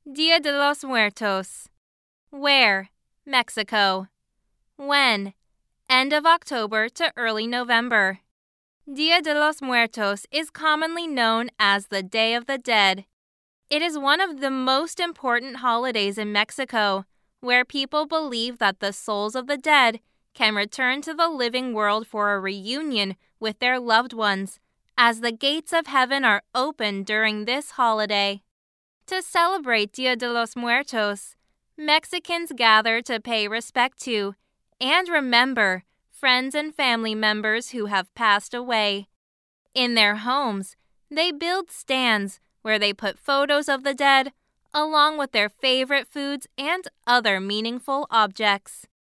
Dia de los Muertos. Where? Mexico. When? End of October to early November. Dia de los Muertos is commonly known as the Day of the Dead. It is one of the most important holidays in Mexico, where people believe that the souls of the dead can return to the living world for a reunion with their loved ones, as the gates of heaven are open during this holiday. To celebrate Dia de los Muertos, Mexicans gather to pay respect to and remember friends and family members who have passed away. In their homes, they build stands where they put photos of the dead, along with their favorite foods and other meaningful objects.